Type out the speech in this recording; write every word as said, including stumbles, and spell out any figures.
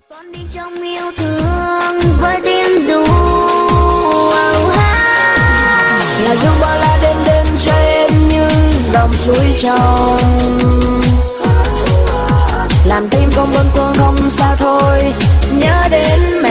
Con đi trong yêu thương với tim ru, là dù bao la đêm đêm cho em như dòng suối trong, làm tim con bâng khuâng không sao thôi nhớ đến.